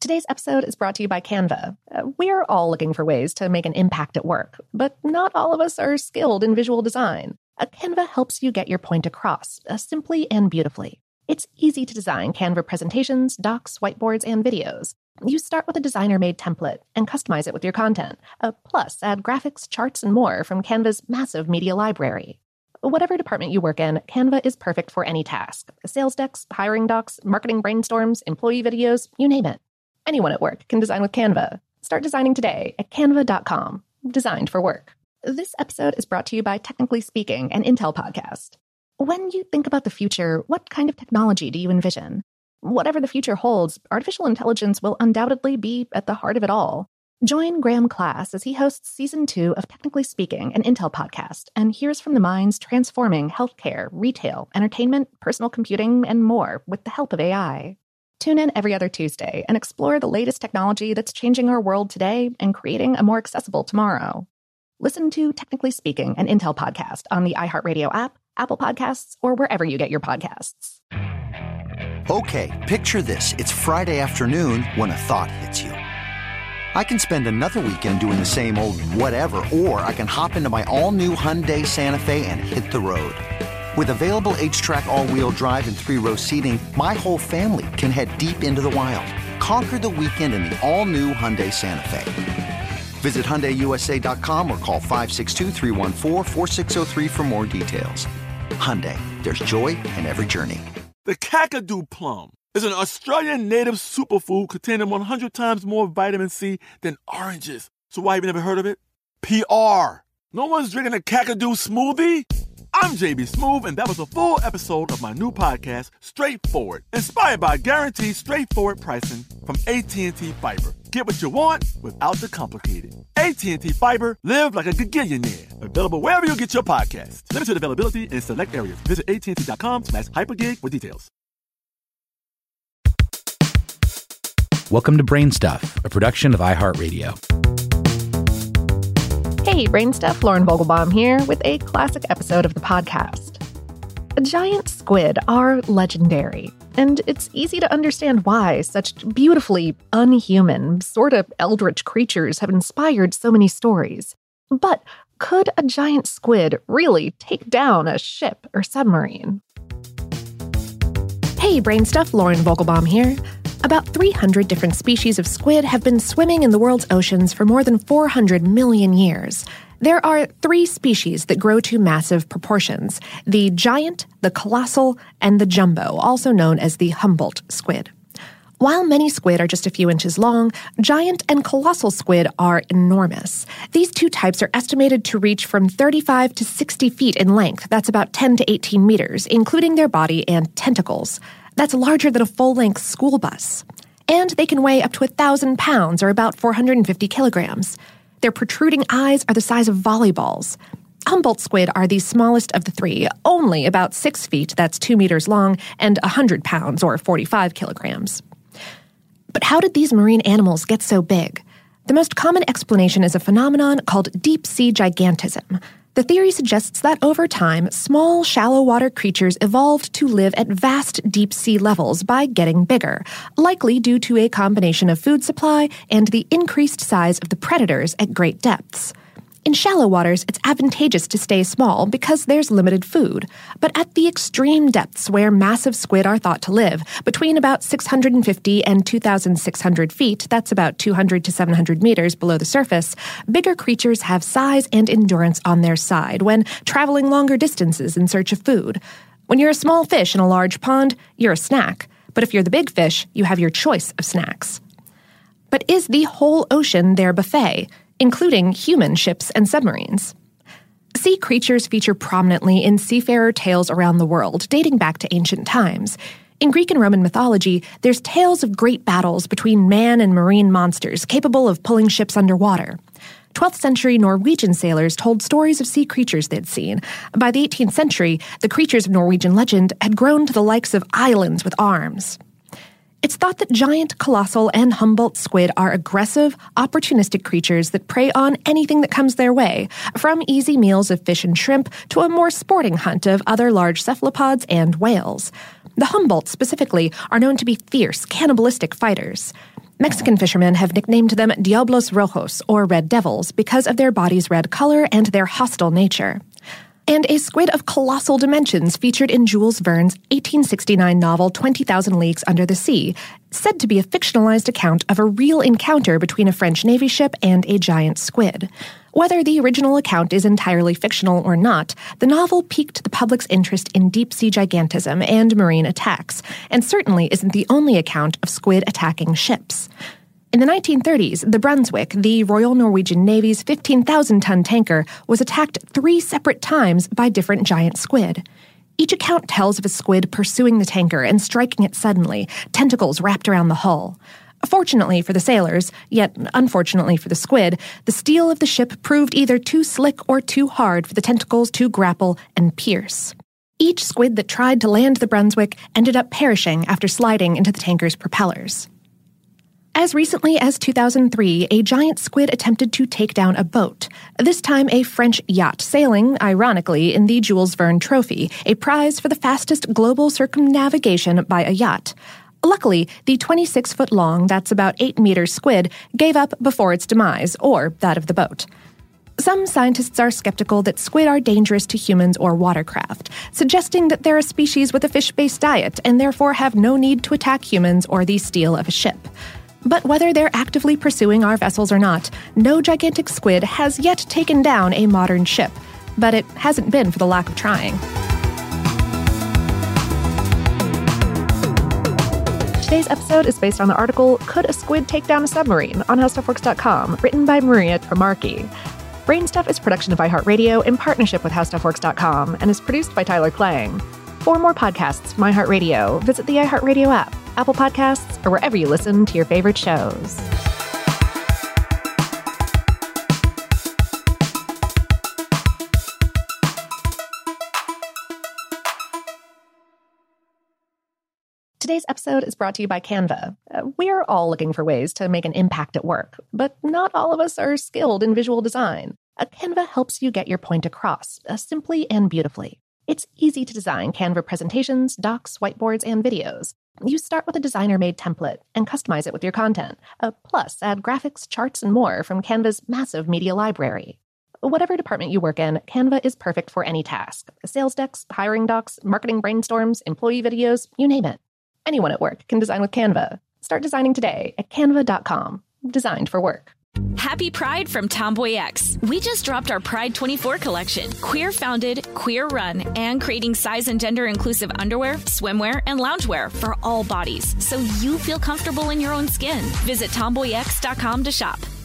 Today's episode is brought to you by Canva. We're all looking for ways to make an impact at work, but not all of us are skilled in visual design. Canva helps you get your point across, simply and beautifully. It's easy to design Canva presentations, docs, whiteboards, and videos. You start with a designer-made template and customize it with your content. Plus, add graphics, charts, and more from Canva's massive media library. Whatever department you work in, Canva is perfect for any task. Sales decks, hiring docs, marketing brainstorms, employee videos, you name it. Anyone at work can design with Canva. Start designing today at canva.com. Designed for work. This episode is brought to you by Technically Speaking, an Intel podcast. When you think about the future, what kind of technology do you envision? Whatever the future holds, artificial intelligence will undoubtedly be at the heart of it all. Join Graham Class as he hosts Season 2 of Technically Speaking, an Intel podcast, and hears from the minds transforming healthcare, retail, entertainment, personal computing, and more with the help of AI. Tune in every other Tuesday and explore the latest technology that's changing our world today and creating a more accessible tomorrow. Listen to Technically Speaking, an Intel podcast on the iHeartRadio app, Apple Podcasts, or wherever you get your podcasts. Okay, picture this. It's Friday afternoon when a thought hits you. I can spend another weekend doing the same old whatever, or I can hop into my all-new Hyundai Santa Fe and hit the road. With available H-Track all-wheel drive and 3-row seating, my whole family can head deep into the wild. Conquer the weekend in the all-new Hyundai Santa Fe. Visit HyundaiUSA.com or call 562-314-4603 for more details. Hyundai, there's joy in every journey. The Kakadu plum is an Australian native superfood containing 100 times more vitamin C than oranges. So why have you never heard of it? PR. No one's drinking a Kakadu smoothie? I'm JB Smoove, and that was a full episode of my new podcast, Straightforward, inspired by guaranteed straightforward pricing from AT&T Fiber. Get what you want without the complicated. AT&T Fiber, live like a gigillionaire. Available wherever you get your podcasts. Limited availability in select areas. Visit AT&T.com/hypergig for details. Welcome to Brain Stuff, a production of iHeartRadio. Hey, Brain Stuff, Lauren Vogelbaum here with a classic episode of the podcast. Giant squid are legendary, and it's easy to understand why such beautifully unhuman, sort of eldritch creatures have inspired so many stories. But could a giant squid really take down a ship or submarine? Hey, Brain Stuff, Lauren Vogelbaum here. About 300 different species of squid have been swimming in the world's oceans for more than 400 million years. There are 3 species that grow to massive proportions: the giant, the colossal, and the jumbo, also known as the Humboldt squid. While many squid are just a few inches long, giant and colossal squid are enormous. These 2 types are estimated to reach from 35 to 60 feet in length. That's about 10 to 18 meters, including their body and tentacles. That's larger than a full-length school bus. And they can weigh up to 1,000 pounds, or about 450 kilograms. Their protruding eyes are the size of volleyballs. Humboldt squid are the smallest of the 3, only about 6 feet, that's 2 meters long, and 100 pounds, or 45 kilograms. But how did these marine animals get so big? The most common explanation is a phenomenon called deep-sea gigantism. The theory suggests that over time, small, shallow-water creatures evolved to live at vast deep-sea levels by getting bigger, likely due to a combination of food supply and the increased size of the predators at great depths. In shallow waters, it's advantageous to stay small because there's limited food. But at the extreme depths where massive squid are thought to live, between about 650 and 2,600 feet, that's about 200 to 700 meters below the surface, bigger creatures have size and endurance on their side when traveling longer distances in search of food. When you're a small fish in a large pond, you're a snack. But if you're the big fish, you have your choice of snacks. But is the whole ocean their buffet, including human ships and submarines? Sea creatures feature prominently in seafarer tales around the world, dating back to ancient times. In Greek and Roman mythology, there's tales of great battles between man and marine monsters capable of pulling ships underwater. 12th century Norwegian sailors told stories of sea creatures they'd seen. By the 18th century, the creatures of Norwegian legend had grown to the likes of islands with arms. It's thought that giant, colossal, and Humboldt squid are aggressive, opportunistic creatures that prey on anything that comes their way, from easy meals of fish and shrimp to a more sporting hunt of other large cephalopods and whales. The Humboldt, specifically, are known to be fierce, cannibalistic fighters. Mexican fishermen have nicknamed them Diablos Rojos, or Red Devils, because of their body's red color and their hostile nature. And a squid of colossal dimensions featured in Jules Verne's 1869 novel 20,000 Leagues Under the Sea, said to be a fictionalized account of a real encounter between a French Navy ship and a giant squid. Whether the original account is entirely fictional or not, the novel piqued the public's interest in deep-sea gigantism and marine attacks, and certainly isn't the only account of squid attacking ships. In the 1930s, the Brunswick, the Royal Norwegian Navy's 15,000-ton tanker, was attacked 3 separate times by different giant squid. Each account tells of a squid pursuing the tanker and striking it suddenly, tentacles wrapped around the hull. Fortunately for the sailors, yet unfortunately for the squid, the steel of the ship proved either too slick or too hard for the tentacles to grapple and pierce. Each squid that tried to land the Brunswick ended up perishing after sliding into the tanker's propellers. As recently as 2003, a giant squid attempted to take down a boat, this time a French yacht sailing, ironically, in the Jules Verne Trophy, a prize for the fastest global circumnavigation by a yacht. Luckily, the 26-foot-long, that's about 8-meter squid gave up before its demise, or that of the boat. Some scientists are skeptical that squid are dangerous to humans or watercraft, suggesting that they're a species with a fish-based diet and therefore have no need to attack humans or the steel of a ship. But whether they're actively pursuing our vessels or not, no gigantic squid has yet taken down a modern ship. But it hasn't been for the lack of trying. Today's episode is based on the article, Could a Squid Take Down a Submarine? On HowStuffWorks.com, written by Maria Tremarchi. Brainstuff is a production of iHeartRadio in partnership with HowStuffWorks.com and is produced by Tyler Klang. For more podcasts from iHeartRadio, visit the iHeartRadio app, Apple Podcasts, or wherever you listen to your favorite shows. Today's episode is brought to you by Canva. We're all looking for ways to make an impact at work, but not all of us are skilled in visual design. Canva helps you get your point across, simply and beautifully. It's easy to design Canva presentations, docs, whiteboards, and videos. You start with a designer-made template and customize it with your content. Plus, add graphics, charts, and more from Canva's massive media library. Whatever department you work in, Canva is perfect for any task. Sales decks, hiring docs, marketing brainstorms, employee videos, you name it. Anyone at work can design with Canva. Start designing today at canva.com. Designed for work. Happy Pride from Tomboy X. We just dropped our Pride 24 collection. Queer founded, queer run, and creating size and gender inclusive underwear, swimwear, and loungewear for all bodies, so you feel comfortable in your own skin. Visit tomboyx.com to shop.